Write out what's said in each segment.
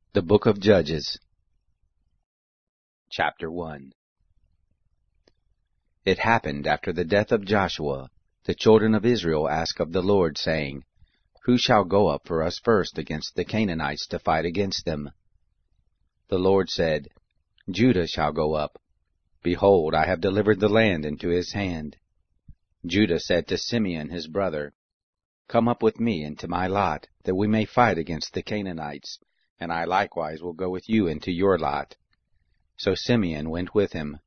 The Book of Judges. Chapter 1. It happened after the death of Joshua, the children of Israel asked of the Lord, saying, Who shall go up for us first against the Canaanites to fight against them? The Lord said, Judah shall go up. Behold, I have delivered the land into his hand. Judah said to Simeon his brother, Come up with me into my lot, that we may fight against the Canaanites, and I likewise will go with you into your lot. So Simeon went with him.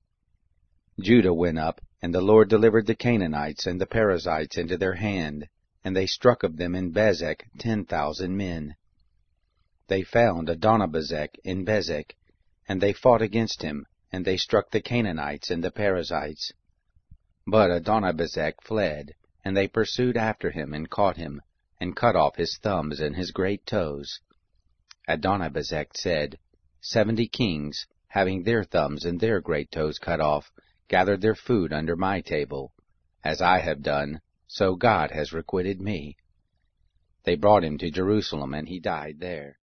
Judah went up, and the Lord delivered the Canaanites and the Perizzites into their hand, and they struck of them in Bezek 10,000 men. They found Adonibezek in Bezek, and they fought against him, and they struck the Canaanites and the Perizzites. But Adonibezek fled, and they pursued after him and caught him, and cut off his thumbs and his great toes. Adonibezek said, 70 kings, having their thumbs and their great toes cut off, gathered their food under my table. As I have done, so God has requited me. They brought him to Jerusalem, and he died there.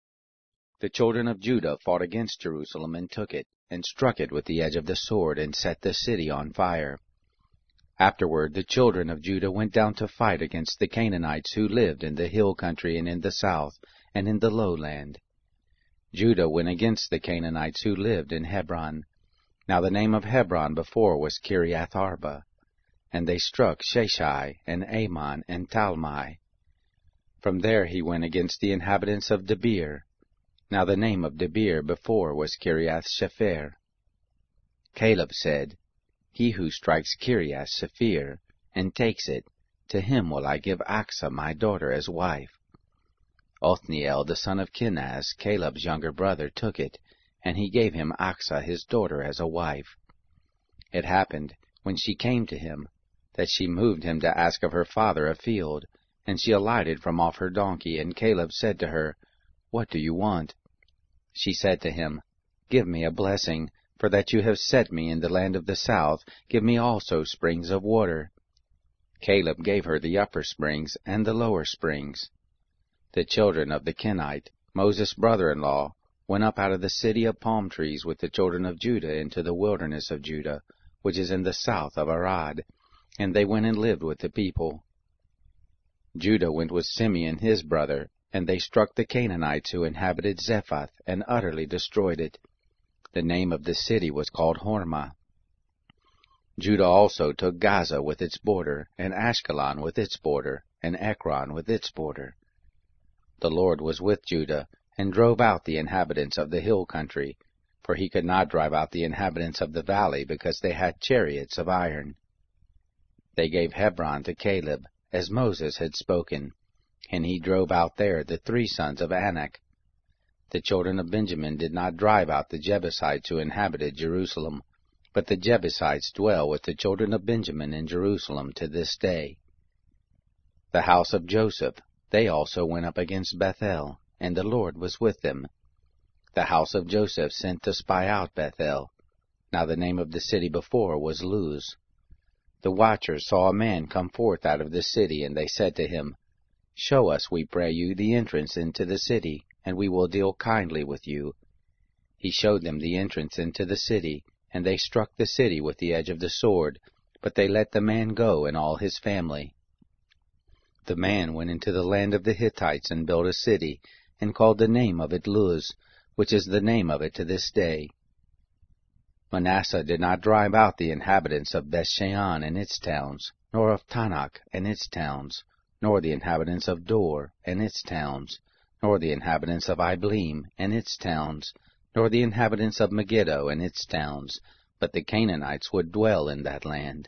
The children of Judah fought against Jerusalem, and took it, and struck it with the edge of the sword, and set the city on fire. Afterward the children of Judah went down to fight against the Canaanites who lived in the hill country and in the south, and in the lowland. Judah went against the Canaanites who lived in Hebron. Now the name of Hebron before was Kiriath-arba. And they struck Sheshai, and Ammon, and Talmai. From there he went against the inhabitants of Debir. Now the name of Debir before was Kiriath-Shepher. Caleb said, He who strikes Kiriath-Shepher, and takes it, to him will I give Achsah my daughter as wife. Othniel the son of Kenaz, Caleb's younger brother, took it, and he gave him Achsah his daughter as a wife. It happened, when she came to him, that she moved him to ask of her father a field, and she alighted from off her donkey, and Caleb said to her, What do you want? She said to him, Give me a blessing, for that you have set me in the land of the south, give me also springs of water. Caleb gave her the upper springs and the lower springs. The children of the Kenite, Moses' brother-in-law, went up out of the city of palm trees with the children of Judah into the wilderness of Judah, which is in the south of Arad, and they went and lived with the people. Judah went with Simeon his brother, and they struck the Canaanites who inhabited Zephath, and utterly destroyed it. The name of the city was called Hormah. Judah also took Gaza with its border, and Ashkelon with its border, and Ekron with its border. The Lord was with Judah, and drove out the inhabitants of the hill country, for he could not drive out the inhabitants of the valley, because they had chariots of iron. They gave Hebron to Caleb, as Moses had spoken, and he drove out there the 3 sons of Anak. The children of Benjamin did not drive out the Jebusites who inhabited Jerusalem, but the Jebusites dwell with the children of Benjamin in Jerusalem to this day. The house of Joseph, they also went up against Bethel, and the Lord was with them. The house of Joseph sent to spy out Bethel. Now the name of the city before was Luz. The watchers saw a man come forth out of the city, and they said to him, Show us, we pray you, the entrance into the city, and we will deal kindly with you. He showed them the entrance into the city, and they struck the city with the edge of the sword, but they let the man go and all his family. The man went into the land of the Hittites and built a city, and called the name of it Luz, which is the name of it to this day. Manasseh did not drive out the inhabitants of Bethshean and its towns, nor of Tanakh and its towns, nor the inhabitants of Dor and its towns, nor the inhabitants of Ibleam and its towns, nor the inhabitants of Megiddo and its towns, but the Canaanites would dwell in that land.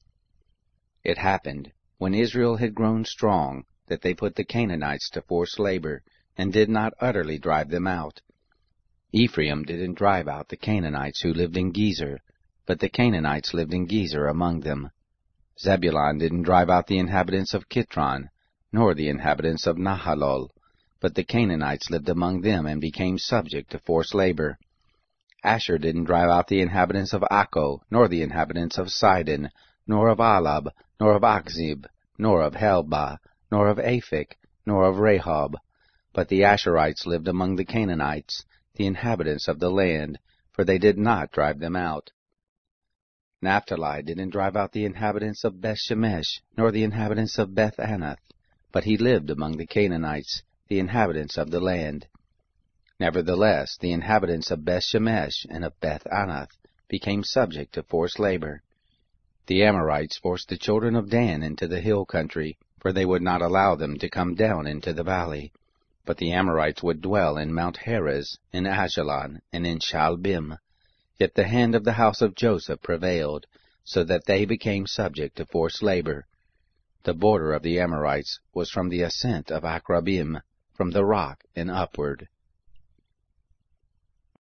It happened, when Israel had grown strong, that they put the Canaanites to forced labor, and did not utterly drive them out. Ephraim didn't drive out the Canaanites who lived in Gezer, but the Canaanites lived in Gezer among them. Zebulun didn't drive out the inhabitants of Kitron, nor the inhabitants of Nahalol, but the Canaanites lived among them and became subject to forced labor. Asher didn't drive out the inhabitants of Akko, nor the inhabitants of Sidon, nor of Alab, nor of Achzib, nor of Helbah, nor of Aphik, nor of Rehob, But the Asherites lived among the Canaanites, the inhabitants of the land, for they did not drive them out. Naphtali didn't drive out the inhabitants of Beth-Shemesh, nor the inhabitants of Beth-Anath, but he lived among the Canaanites, the inhabitants of the land. Nevertheless, the inhabitants of Beth-Shemesh and of Beth-Anath became subject to forced labor. The Amorites forced the children of Dan into the hill country, for they would not allow them to come down into the valley. But the Amorites would dwell in Mount Heres, in Ajalon, and in Shaalbim. Yet the hand of the house of Joseph prevailed, so that they became subject to forced labor. The border of the Amorites was from the ascent of Akrabim, from the rock and upward.